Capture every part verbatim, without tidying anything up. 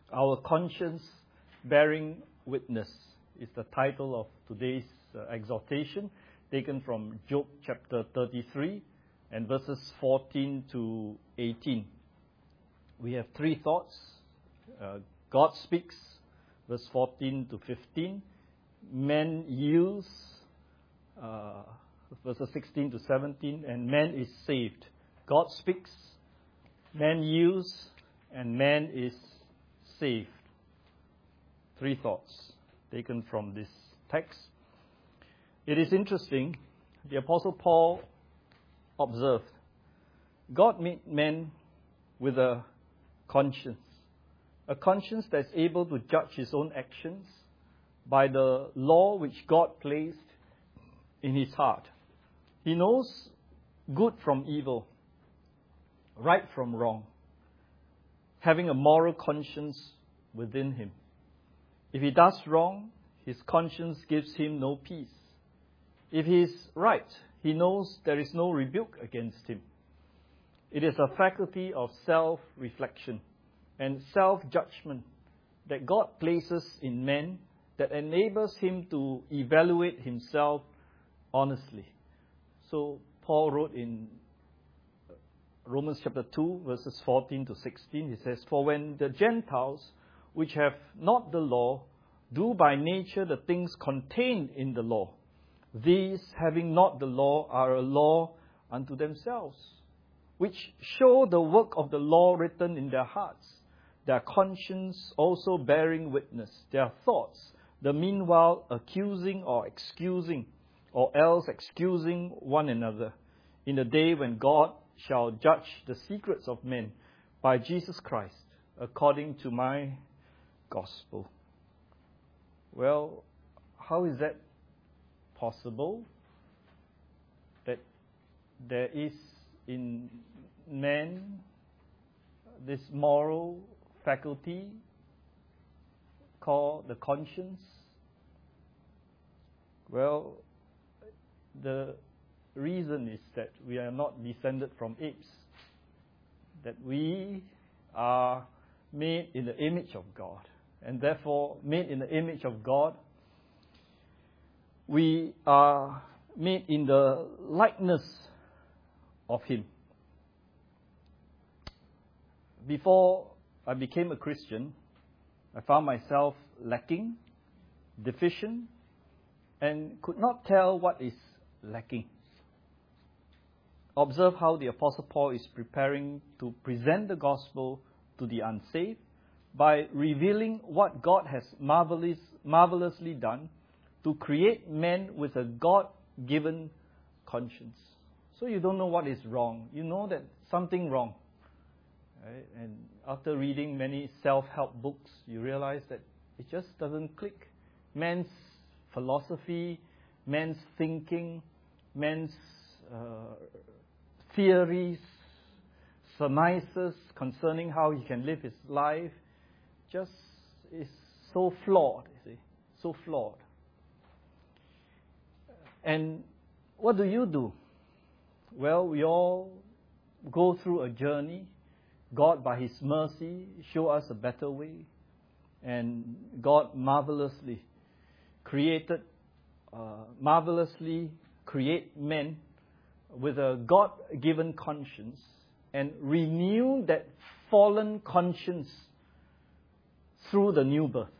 Our Conscience Bearing Witness is the title of today's uh, exhortation, taken from Job chapter thirty-three and verses fourteen to eighteen. We have three thoughts. Uh, God speaks, verse fourteen to fifteen. Man yields, uh, verses sixteen to seventeen. And man is saved. God speaks, man yields, and man is saved. Three thoughts taken from this text. It is interesting, the Apostle Paul observed, God made man with a conscience, a conscience that's able to judge his own actions by the law which God placed in his heart. He knows good from evil, right from wrong, having a moral conscience within him. If he does wrong, his conscience gives him no peace. If he is right, he knows there is no rebuke against him. It is a faculty of self-reflection and self-judgment that God places in man that enables him to evaluate himself honestly. So Paul wrote in Romans chapter two, verses fourteen to sixteen, he says, "For when the Gentiles, which have not the law, do by nature the things contained in the law, these, having not the law, are a law unto themselves, which show the work of the law written in their hearts, their conscience also bearing witness, their thoughts, the meanwhile accusing or excusing, or else excusing one another, in the day when God shall judge the secrets of men by Jesus Christ, according to my gospel." Well, how is that possible? That there is in man this moral faculty called the conscience? Well, the reason is that we are not descended from apes, that we are made in the image of God, and therefore made in the image of God, we are made in the likeness of Him. Before I became a Christian, I found myself lacking, deficient, and could not tell what is lacking. Observe how the Apostle Paul is preparing to present the gospel to the unsaved by revealing what God has marvelous, marvelously done to create men with a God-given conscience. So you don't know what is wrong. You know that something wrong. Right? And after reading many self-help books, you realize that it just doesn't click. Man's philosophy, man's thinking, man's uh, theories, surmises concerning how he can live his life, just is so flawed, you see, so flawed. And what do you do? Well, we all go through a journey. God, by His mercy, show us a better way. And God marvelously created, uh, marvelously create men with a God-given conscience and renew that fallen conscience through the new birth.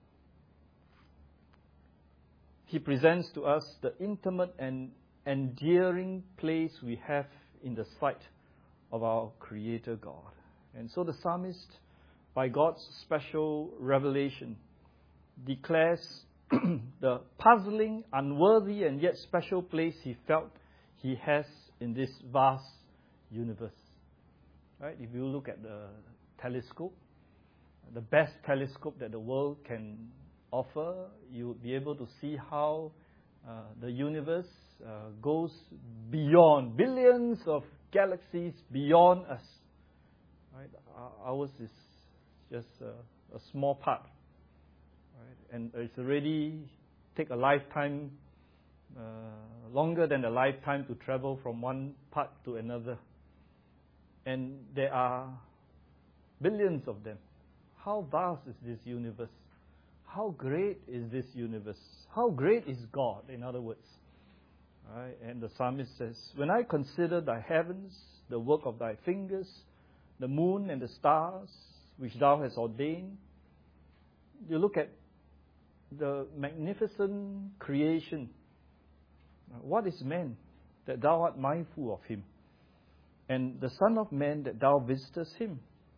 He presents to us the intimate and endearing place we have in the sight of our Creator God. And so the psalmist, by God's special revelation, declares the puzzling, unworthy, and yet special place he felt he has in this vast universe. Right? If you look at the telescope, the best telescope that the world can offer, you would be able to see how uh, the universe uh, goes beyond billions of galaxies beyond us. Right? Ours is just a, a small part, right? And it's already take a lifetime, uh, longer than a lifetime to travel from one part to another. And there are billions of them, How vast is this universe? How great is this universe? How great is God, in other words? Right? And the psalmist says, when I consider thy heavens, the work of thy fingers, the moon and the stars, which thou hast ordained, you look at the magnificent creation. What is man, that thou art mindful of him? And the Son of Man, that thou visitest him?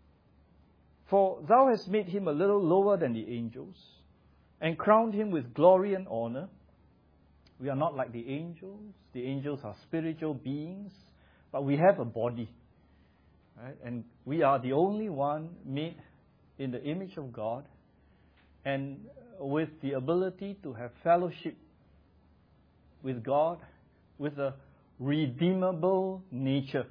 For thou hast made him a little lower than the angels, and crowned him with glory and honor. We are not like the angels. The angels are spiritual beings, but we have a body. Right? And we are the only one made in the image of God, and with the ability to have fellowship with God, with a redeemable nature.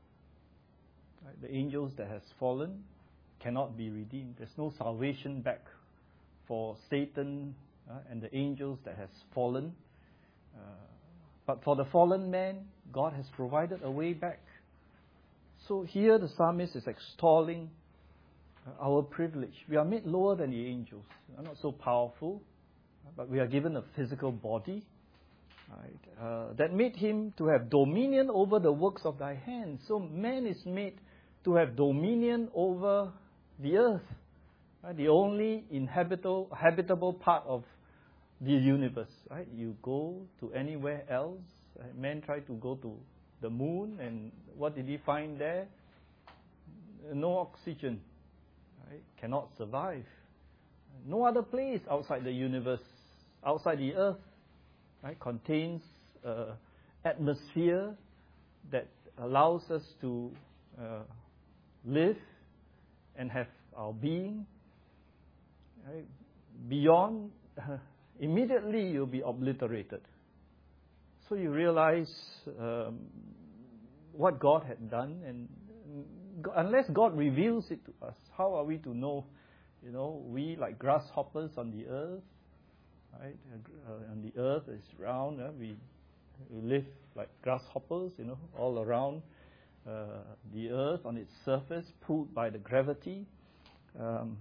Right? The angels that has fallen cannot be redeemed. There's no salvation back for Satan uh, and the angels that has fallen. Uh, but for the fallen man, God has provided a way back. So here the psalmist is extolling uh, our privilege. We are made lower than the angels. We are not so powerful, but we are given a physical body. Right? Uh, that made him to have dominion over the works of thy hands. So man is made to have dominion over the earth, right? The only inhabitable, habitable part of the universe. Right? You go to anywhere else. Right? Man tried to go to the moon, and what did he find there? No oxygen. Right? Cannot survive. No other place outside the universe, outside the earth, right, contains uh, atmosphere that allows us to uh, live and have our being. Right? Beyond, uh, immediately you'll be obliterated. So you realize um, what God had done, and unless God reveals it to us, how are we to know? You know, we like grasshoppers on the earth, right? Uh, on the earth is round. Uh, we, we live like grasshoppers, you know, all around uh, the earth on its surface, pulled by the gravity. Um,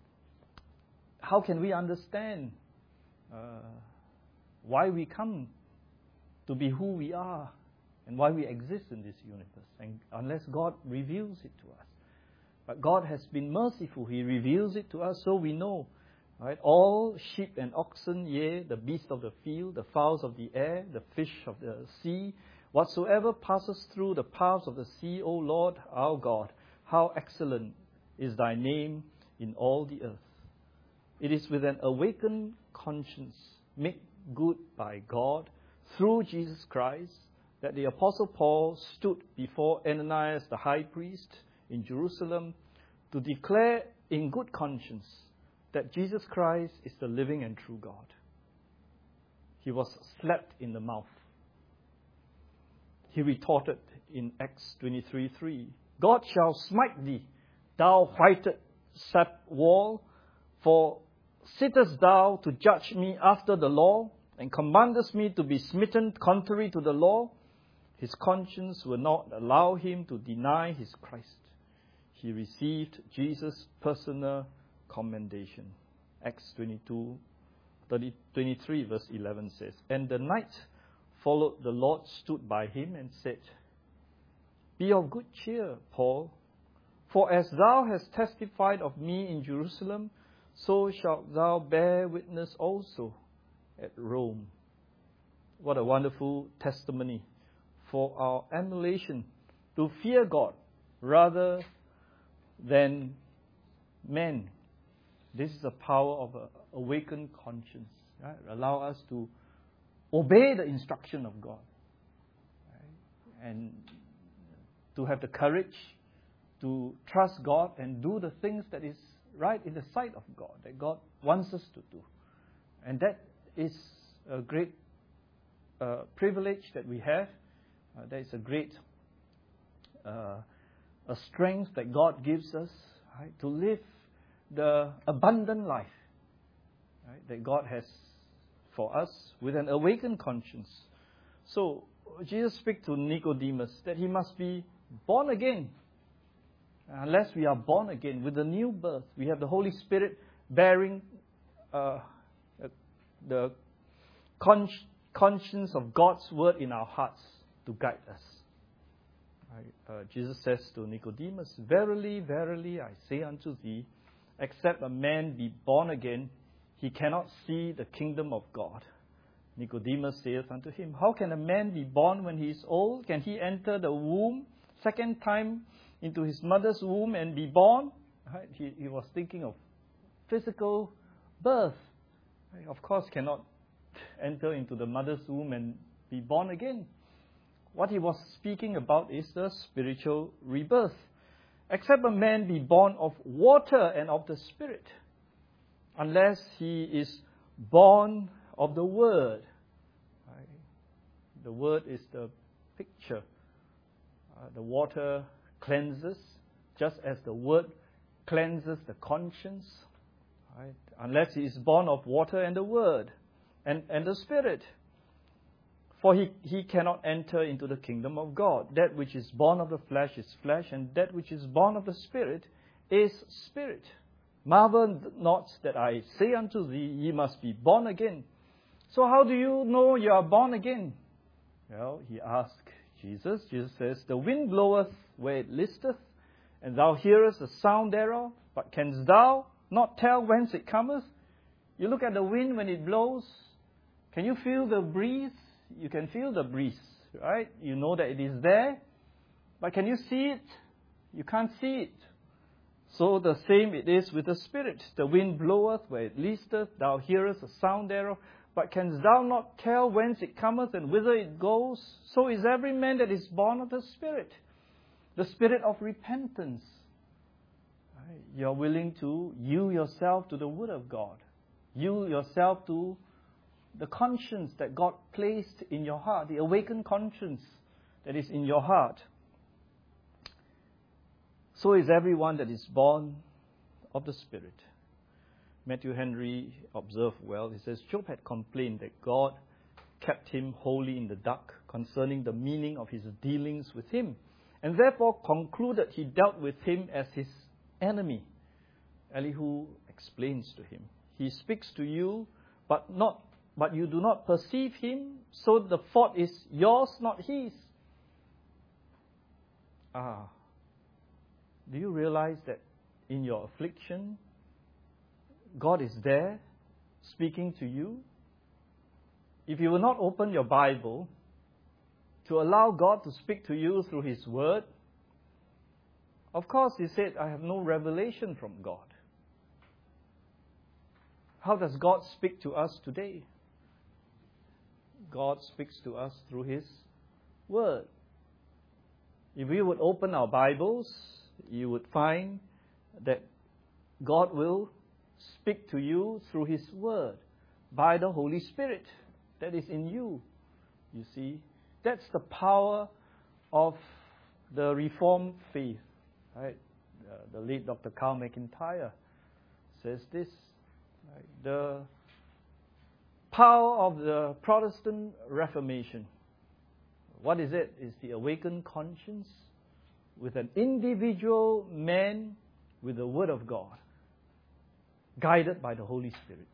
how can we understand uh, why we come to be who we are and why we exist in this universe, and unless God reveals it to us? But God has been merciful. He reveals it to us so we know. Right? All sheep and oxen, yea, the beasts of the field, the fowls of the air, the fish of the sea, whatsoever passes through the paths of the sea, O Lord our God, how excellent is thy name in all the earth. It is with an awakened conscience, made good by God, through Jesus Christ, that the Apostle Paul stood before Ananias the high priest in Jerusalem to declare in good conscience that Jesus Christ is the living and true God. He was slapped in the mouth. He retorted in Acts twenty-three three, God shall smite thee, thou whited sap wall, for sittest thou to judge me after the law, and commandest me to be smitten contrary to the law? His conscience will not allow him to deny his Christ. He received Jesus' personal commendation. Acts twenty-two, thirty, twenty-three verse eleven says, and the night followed, the Lord stood by him and said, be of good cheer, Paul, for as thou hast testified of me in Jerusalem, so shalt thou bear witness also at Rome. What a wonderful testimony for our emulation, to fear God rather than men. This is the power of an awakened conscience. Right? Allow us to obey the instruction of God. Right? And to have the courage to trust God and do the things that is right in the sight of God, that God wants us to do. And that is a great uh, privilege that we have. Uh, that is a great uh, a strength that God gives us, right, to live the abundant life, right, that God has for us with an awakened conscience. So Jesus speaks to Nicodemus that he must be born again. unless we are born again with the new birth. We have the Holy Spirit bearing uh, the con- conscience of God's word in our hearts to guide us. Uh, Jesus says to Nicodemus, "Verily, verily, I say unto thee, except a man be born again, he cannot see the kingdom of God." Nicodemus saith unto him, "How can a man be born when he is old? Can he enter the womb second time into his mother's womb and be born?" Right? He, he was thinking of physical birth. Right? Of course, cannot enter into the mother's womb and be born again. What he was speaking about is the spiritual rebirth. Except a man be born of water and of the Spirit, unless he is born of the Word. Right? The Word is the picture. Uh, the water cleanses, just as the Word cleanses the conscience. Right? Unless he is born of water and the Word and, and the Spirit. For he, he cannot enter into the kingdom of God. That which is born of the flesh is flesh, and that which is born of the Spirit is spirit. Marvel not that I say unto thee, ye must be born again. So how do you know you are born again? Well, he asked Jesus. Jesus says, "The wind bloweth where it listeth, and thou hearest the sound thereof, but canst thou not tell whence it cometh?" You look at the wind when it blows. Can you feel the breeze? You can feel the breeze, right? You know that it is there. But can you see it? You can't see it. So the same it is with the Spirit. The wind bloweth where it listeth, thou hearest the sound thereof, but canst thou not tell whence it cometh and whither it goes? So is every man that is born of the Spirit. The Spirit of repentance. Right? You're willing to yield yourself to the Word of God. Yield yourself to the conscience that God placed in your heart, the awakened conscience that is in your heart. So is everyone that is born of the Spirit. Matthew Henry observed well. He says, Job had complained that God kept him wholly in the dark concerning the meaning of his dealings with him, and therefore concluded he dealt with him as his enemy. Elihu explains to him, "He speaks to you, but not But you do not perceive him, so the fault is yours, not his." Ah, do you realize that in your affliction, God is there speaking to you? If you will not open your Bible to allow God to speak to you through His Word, of course, you said, "I have no revelation from God." How does God speak to us today? God speaks to us through His Word. If we would open our Bibles, you would find that God will speak to you through His Word by the Holy Spirit that is in you. You see, that's the power of the Reformed faith. Right? Uh, the late Doctor Carl McIntyre says this. Right? The power of the Protestant Reformation. What is it? It's the awakened conscience with an individual man with the Word of God, guided by the Holy Spirit.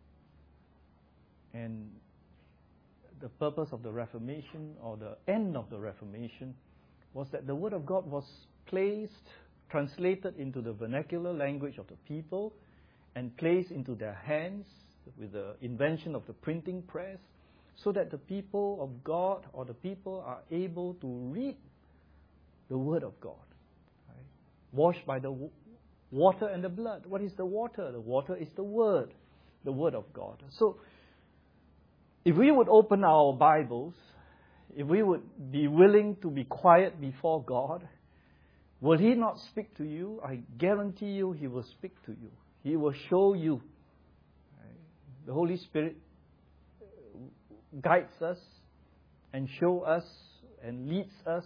And the purpose of the Reformation, or the end of the Reformation, was that the Word of God was placed, translated into the vernacular language of the people, and placed into their hands with the invention of the printing press, so that the people of God, or the people, are able to read the Word of God. Right? Washed by the w- water and the blood. What is the water? The water is the Word, the Word of God. So, if we would open our Bibles, if we would be willing to be quiet before God, will He not speak to you? I guarantee you He will speak to you. He will show you. The Holy Spirit guides us and shows us and leads us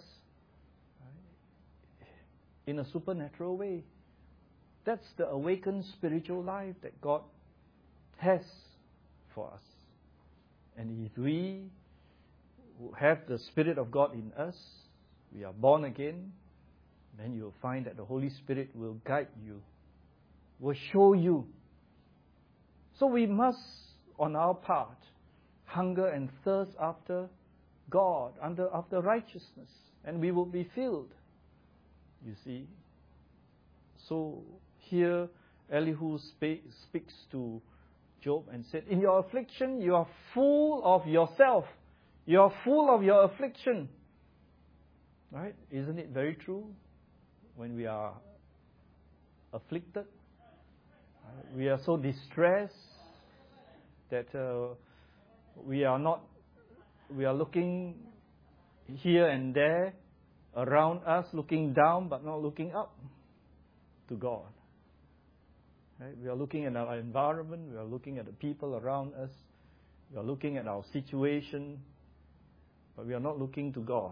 in a supernatural way. That's the awakened spiritual life that God has for us. And if we have the Spirit of God in us, we are born again, then you'll find that the Holy Spirit will guide you, will show you. So we must, on our part, hunger and thirst after God, under, after righteousness, and we will be filled. You see. So here Elihu spe- speaks to Job and said, in your affliction you are full of yourself. You are full of your affliction. Right? Isn't it very true? When we are afflicted, right? We are so distressed that uh, we are not, we are looking here and there around us, looking down but not looking up to God. Right? We are looking at our environment, we are looking at the people around us, we are looking at our situation, but we are not looking to God.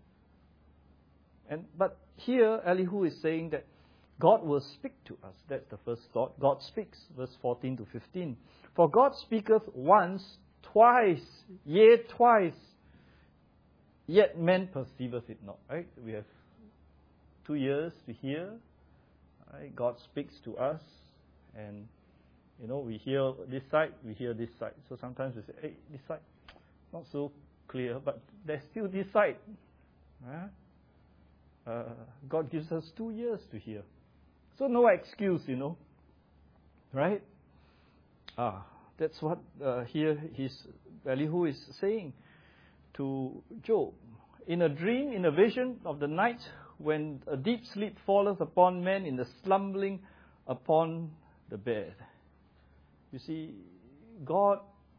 And but here Elihu is saying that God will speak to us. That's the first thought. God speaks, verse fourteen to fifteen. For God speaketh once, twice, yea, twice, yet man perceiveth it not. Right? We have two ears to hear. Right? God speaks to us, and you know, we hear this side, we hear this side. So sometimes we say, hey, this side, not so clear, but there's still this side. Huh? Uh, God gives us two ears to hear. So no excuse, you know. Right? Ah, that's what uh, here his Elihu is saying to Job. In a dream, in a vision of the night, when a deep sleep falleth upon men, in the slumbering upon the bed. You see, God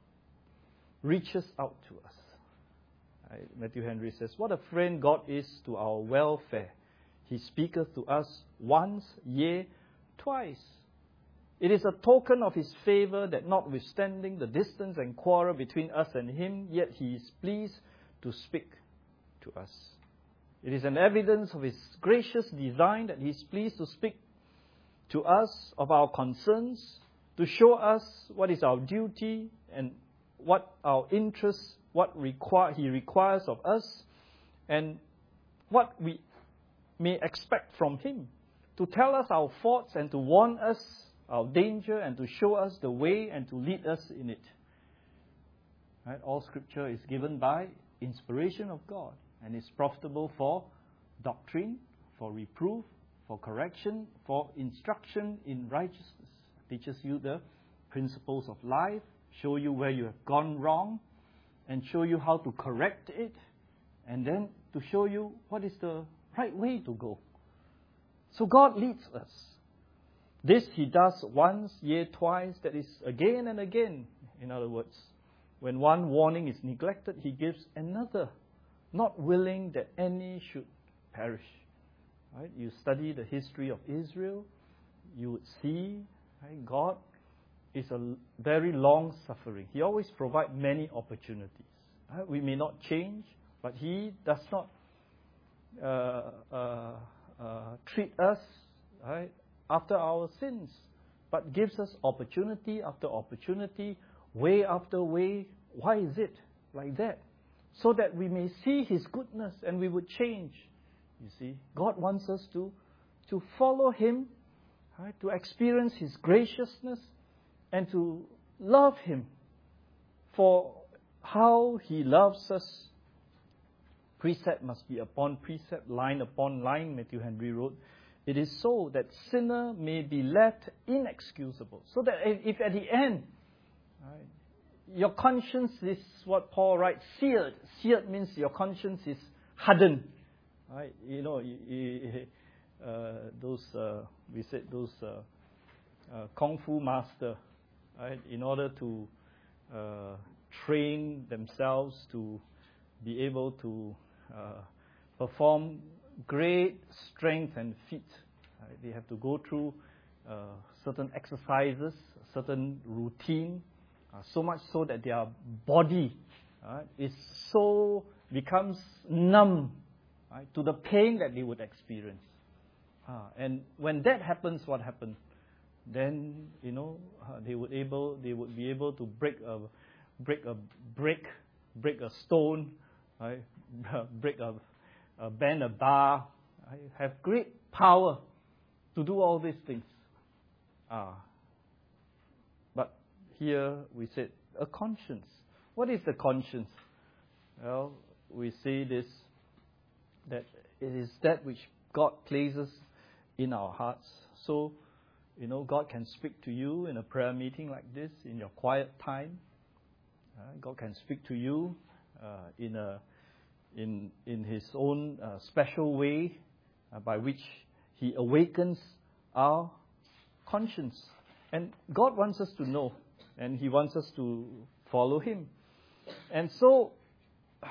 reaches out to us. Right? Matthew Henry says, what a friend God is to our welfare. He speaketh to us once, yea, twice. It is a token of His favour that notwithstanding the distance and quarrel between us and Him, yet He is pleased to speak to us. It is an evidence of His gracious design that He is pleased to speak to us of our concerns, to show us what is our duty and what our interests, what require, He requires of us, and what we may expect from Him, to tell us our faults and to warn us our danger and to show us the way and to lead us in it. Right? All Scripture is given by inspiration of God and is profitable for doctrine, for reproof, for correction, for instruction in righteousness. It teaches you the principles of life, show you where you have gone wrong, and show you how to correct it, and then to show you what is the right way to go. So God leads us. This He does once, yea, twice, that is again and again. In other words, when one warning is neglected, He gives another, not willing that any should perish. Right? You study the history of Israel, you would see, right, God is a very long suffering. He always provides many opportunities. Right? We may not change, but He does not uh, uh, uh, treat us right, after our sins, but gives us opportunity after opportunity, way after way. Why is it like that? So that we may see His goodness and we would change. You see, God wants us to, to follow Him, right, to experience His graciousness, and to love Him for how He loves us. Precept must be upon precept, line upon line, Matthew Henry wrote. It is so that sinner may be left inexcusable. So that if at the end, right, your conscience is what Paul writes, seared. Seared means your conscience is hardened. Right? You know, uh, those, uh, we said those uh, uh, Kung Fu master, right, in order to uh, train themselves to be able to uh, perform great strength and feat. Right? They have to go through uh, certain exercises, certain routine, uh, so much so that their body right, is so becomes numb right, to the pain that they would experience. Uh, and when that happens, what happens? Then you know uh, they would able they would be able to break a break a brick, break a stone, right? break a Uh, bend a bar, I have great power to do all these things. Ah. But here we said, a conscience. What is the conscience? Well, we say this, that it is that which God places in our hearts. So, you know, God can speak to you in a prayer meeting like this, in your quiet time. Uh, God can speak to you uh, in a in in His own uh, special way uh, by which He awakens our conscience. And God wants us to know, and He wants us to follow Him. And so, uh,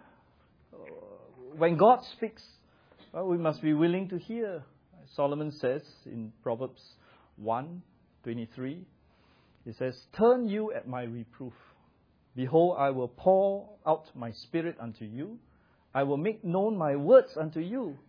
when God speaks, well, we must be willing to hear. Solomon says in Proverbs one twenty-three, he says, "Turn you at my reproof. Behold, I will pour out my spirit unto you. I will make known my words unto you."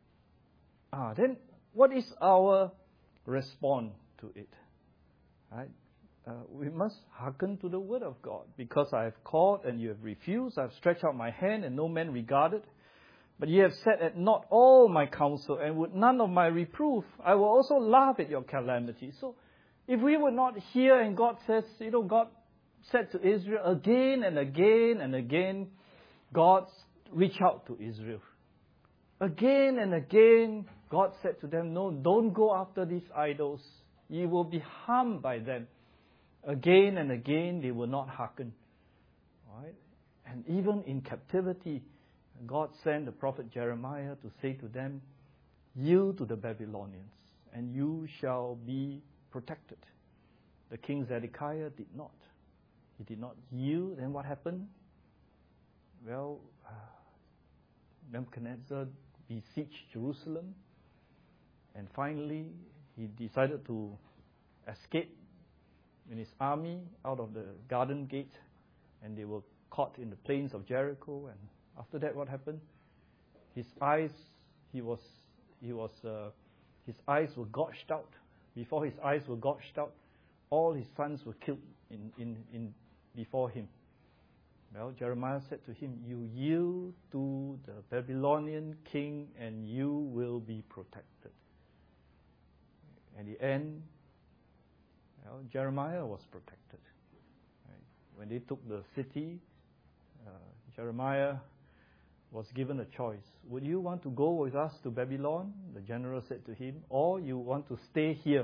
Ah, then what is our response to it? Right? Uh, we must hearken to the word of God. Because I have called and you have refused, I have stretched out my hand and no man regarded. But ye have set at naught all my counsel, and would none of my reproof. I will also laugh at your calamity. So, if we would not hear, and God says, you know, God said to Israel again and again and again, God reached out to Israel. Again and again, God said to them, no, don't go after these idols. Ye will be harmed by them. Again and again, they will not hearken. All right? And even in captivity, God sent the prophet Jeremiah to say to them, yield to the Babylonians, and you shall be protected. The king Zedekiah did not. He did not yield. And what happened? Well, uh, Nebuchadnezzar besieged Jerusalem. And finally, he decided to escape in his army out of the garden gate. And they were caught in the plains of Jericho. And after that, what happened? His eyes, he was, he was, uh, his eyes were gouged out. Before his eyes were gouged out, all his sons were killed in, in, in before him. Well, Jeremiah said to him, you yield to the Babylonian king and you will be protected. At the end, well, Jeremiah was protected. Right? When they took the city, uh, Jeremiah was given a choice. Would you want to go with us to Babylon? The general said to him, or you want to stay here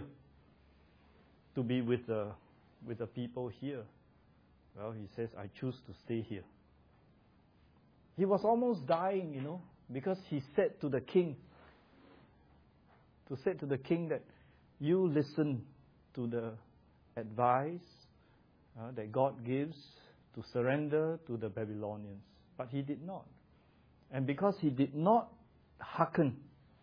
to be with the, with the people here? Well, he says, I choose to stay here. He was almost dying, you know, because he said to the king, to say to the king that you listen to the advice uh, that God gives to surrender to the Babylonians. But he did not. And because he did not hearken,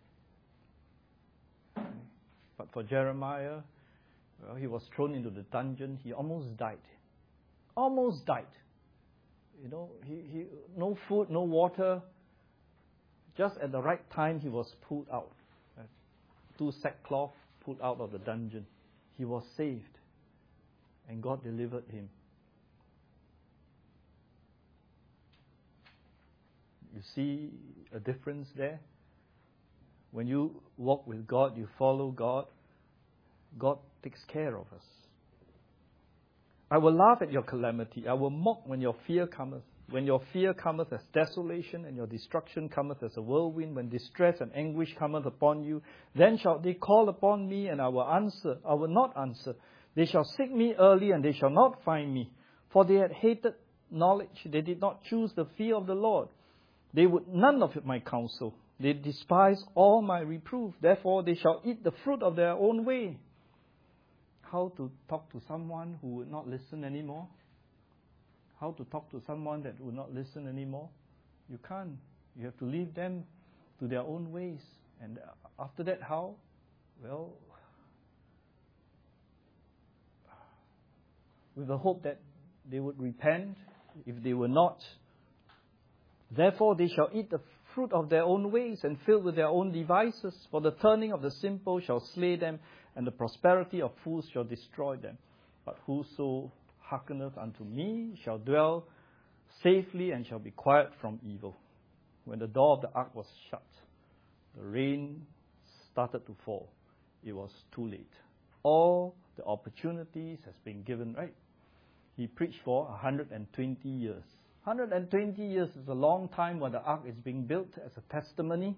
but for Jeremiah, well, he was thrown into the dungeon. He almost died. Almost died. You know, he, he no food, no water. Just at the right time, he was pulled out. Uh, two sackcloth pulled out of the dungeon. He was saved. And God delivered him. You see a difference there? When you walk with God, you follow God, God takes care of us. I will laugh at your calamity. I will mock when your fear cometh. When your fear cometh as desolation, and your destruction cometh as a whirlwind, when distress and anguish cometh upon you, then shall they call upon me, and I will answer. I will not answer. They shall seek me early, and they shall not find me. For they had hated knowledge. They did not choose the fear of the Lord. They would none of my counsel. They despise all my reproof. Therefore they shall eat the fruit of their own way. How to talk to someone who would not listen anymore? How to talk to someone that would not listen anymore? You can't. You have to leave them to their own ways. And after that, how? Well, with the hope that they would repent. If they were not, therefore they shall eat the fruit of their own ways, and fill with their own devices. For the turning of the simple shall slay them, and the prosperity of fools shall destroy them. But whoso hearkeneth unto me shall dwell safely, and shall be quiet from evil. When the door of the ark was shut, the rain started to fall, it was too late. All the opportunities has been given, right? He preached for one hundred twenty years. one hundred twenty years is a long time when the ark is being built as a testimony.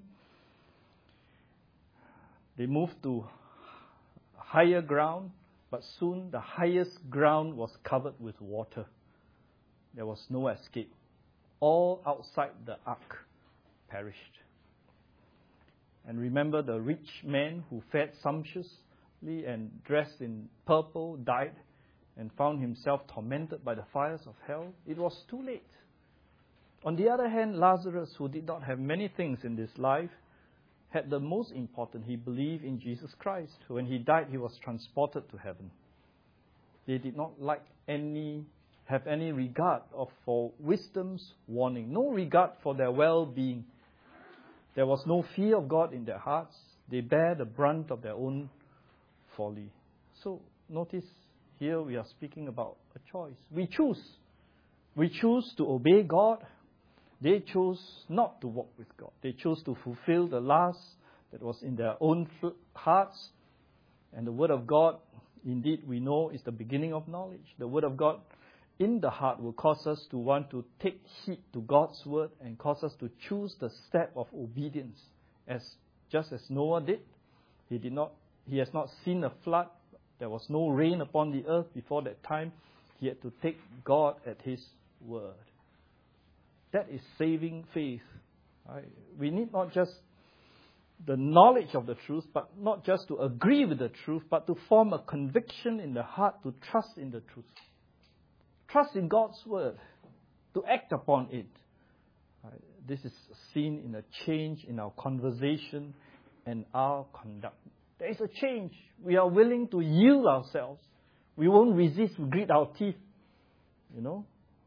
They moved to higher ground, but soon the highest ground was covered with water. There was no escape. All outside the ark perished. And remember, the rich man who fed sumptuously and dressed in purple died and found himself tormented by the fires of hell. It was too late. On the other hand, Lazarus, who did not have many things in this life, had the most important. He believed in Jesus Christ. When he died, he was transported to heaven. They did not like any, have any regard of for wisdom's warning, no regard for their well-being. There was no fear of God in their hearts. They bear the brunt of their own folly. So notice here we are speaking about a choice. We choose. We choose to obey God. They chose not to walk with God. They chose to fulfill the lust that was in their own hearts. And the Word of God, indeed, we know, is the beginning of knowledge. The Word of God in the heart will cause us to want to take heed to God's Word and cause us to choose the step of obedience. As just as Noah did, he did not. He has not seen a flood. There was no rain upon the earth before that time. He had to take God at His word. That is saving faith. Right? We need not just the knowledge of the truth, but not just to agree with the truth, but to form a conviction in the heart to trust in the truth. Trust in God's word, to act upon it. Right? This is seen in a change in our conversation and our conduct. There is a change. We are willing to yield ourselves. We won't resist, we grit our teeth. You know?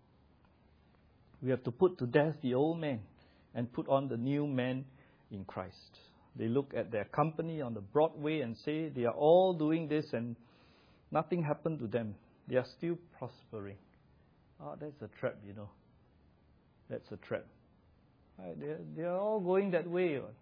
We have to put to death the old man and put on the new man in Christ. They look at their company on the Broadway and say they are all doing this and nothing happened to them. They are still prospering. Oh, that's a trap, you know. That's a trap. Right? They, they are all going that way. Right?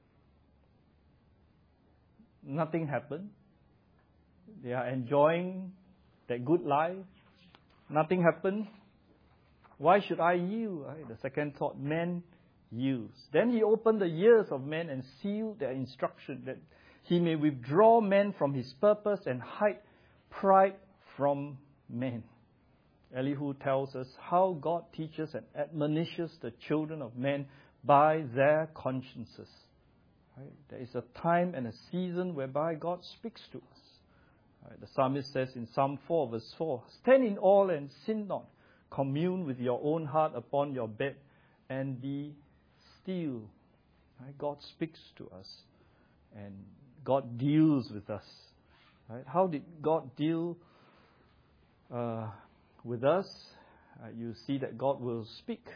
Nothing happened. They are enjoying that good life. Nothing happened. Why should I yield? Right? The second thought, man yields. Then he opened the ears of men and sealed their instruction, that he may withdraw men from his purpose and hide pride from men. Elihu tells us how God teaches and admonishes the children of men by their consciences. Right? There is a time and a season whereby God speaks to us. Right? The psalmist says in Psalm four, verse four, stand in awe and sin not. Commune with your own heart upon your bed and be still. Right? God speaks to us and God deals with us. Right? How did God deal uh, with us? Uh, you see that God will speak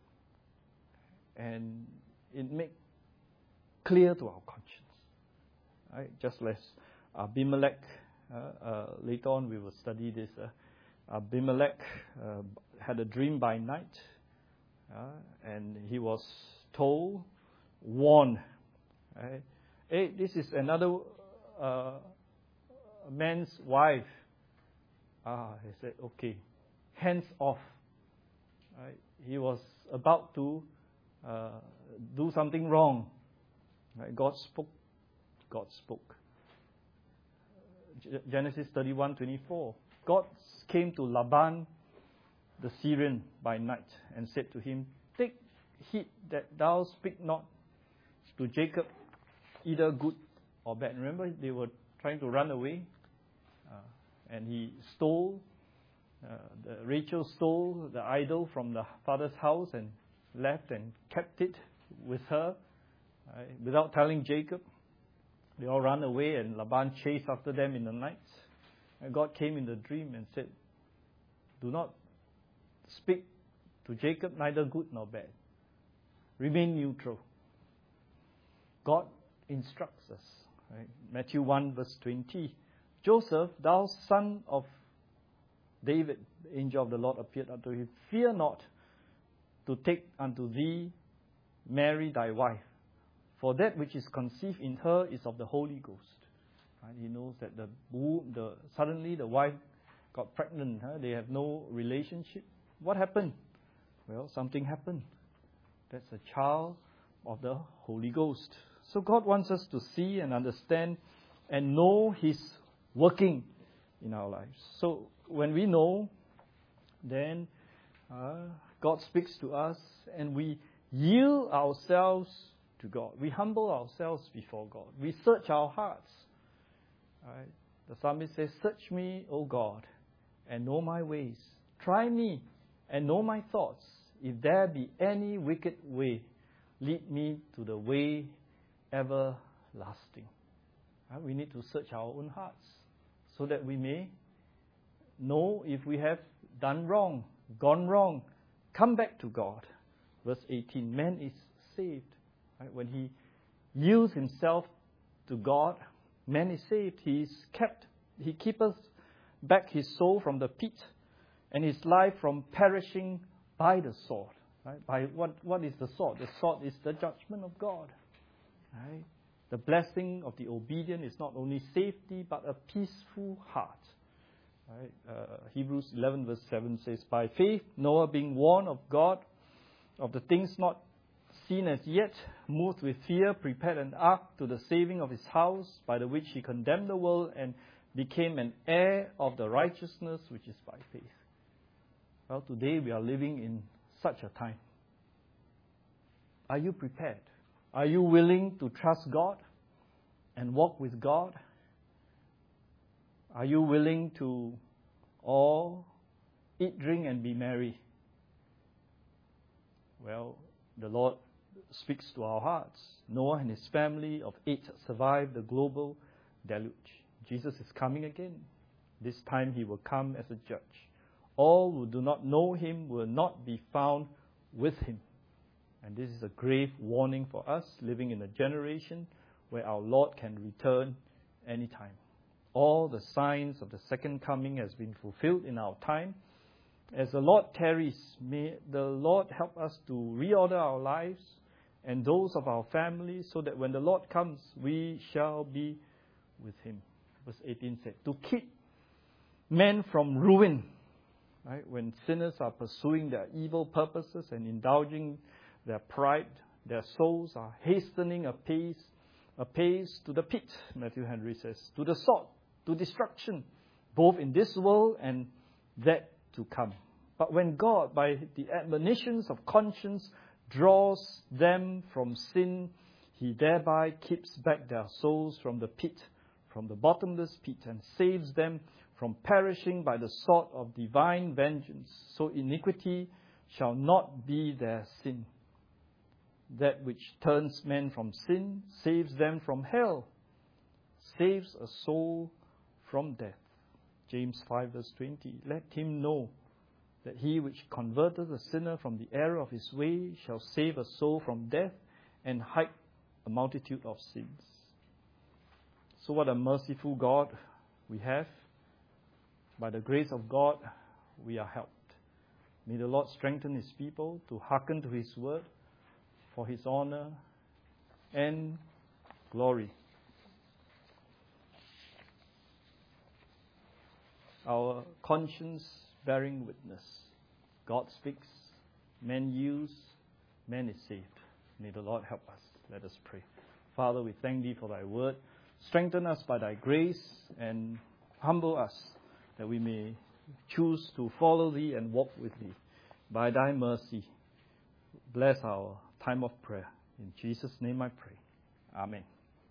and it makes clear to our conscience. Right? Just as Abimelech, uh, uh, later on we will study this. Uh, Abimelech uh, had a dream by night, uh, and he was told, warned, right? Hey, this is another uh, man's wife. Ah, he said, okay, hands off. Right? He was about to uh, do something wrong. Right? God spoke. God spoke. Genesis thirty-one twenty-four. God came to Laban, the Syrian, by night and said to him, take heed that thou speak not to Jacob either good or bad. Remember, they were trying to run away, uh, and he stole, uh, the, Rachel stole the idol from the father's house and left and kept it with her uh, without telling Jacob. They all ran away and Laban chased after them in the night. And God came in the dream and said, do not speak to Jacob neither good nor bad. Remain neutral. God instructs us. Right? Matthew one verse twenty. Joseph, thou son of David, the angel of the Lord appeared unto him. Fear not to take unto thee Mary thy wife, For that which is conceived in her is of the Holy Ghost. Right? He knows that the womb, the suddenly the wife got pregnant. Huh? They have no relationship. What happened? Well, something happened. That's a child of the Holy Ghost. So God wants us to see and understand and know His working in our lives. So when we know, then uh, God speaks to us and we yield ourselves to God. We humble ourselves before God. We search our hearts. Right? The psalmist says, "Search me, O God, and know my ways. Try me and know my thoughts. If there be any wicked way, lead me to the way everlasting." Right? We need to search our own hearts so that we may know if we have done wrong, gone wrong, come back to God. Verse eighteen, man is saved. Right? When he yields himself to God, man is saved. He is kept. He keeps back his soul from the pit and his life from perishing by the sword. Right? By what, what is the sword? The sword is the judgment of God. Right? The blessing of the obedient is not only safety, but a peaceful heart. Right? Uh, Hebrews eleven verse seven says, "By faith Noah, being warned of God of the things not seen as yet, moved with fear, prepared an ark to the saving of his house, by the which he condemned the world and became an heir of the righteousness which is by faith." Well, today we are living in such a time. Are you prepared? Are you willing to trust God and walk with God? Are you willing to all eat, drink, and be merry? Well, the Lord speaks to our hearts. Noah and his family of eight survived the global deluge. Jesus is coming again. This time he will come as a judge. All who do not know him will not be found with him. And this is a grave warning for us living in a generation where our Lord can return anytime. All the signs of the second coming has been fulfilled in our time. As the Lord tarries, may the Lord help us to reorder our lives and those of our families so that when the Lord comes, we shall be with him. Verse eighteen said, to keep men from ruin. Right? When sinners are pursuing their evil purposes and indulging their pride, their souls are hastening apace, apace to the pit, Matthew Henry says, to the sword, to destruction, both in this world and that to come. But when God, by the admonitions of conscience, draws them from sin, he thereby keeps back their souls from the pit, from the bottomless pit, and saves them from perishing by the sword of divine vengeance. So iniquity shall not be their sin. That which turns men from sin saves them from hell, saves a soul from death. James five verse twenty, let him know that he which converteth a sinner from the error of his way shall save a soul from death and hide a multitude of sins. So what a merciful God we have. By the grace of God, we are helped. May the Lord strengthen his people to hearken to his word for his honor and glory. Our conscience bearing witness. God speaks, man yields, man is saved. May the Lord help us. Let us pray. Father, we thank thee for thy word. Strengthen us by thy grace and humble us that we may choose to follow thee and walk with thee. By thy mercy, bless our time of prayer. In Jesus' name I pray. Amen.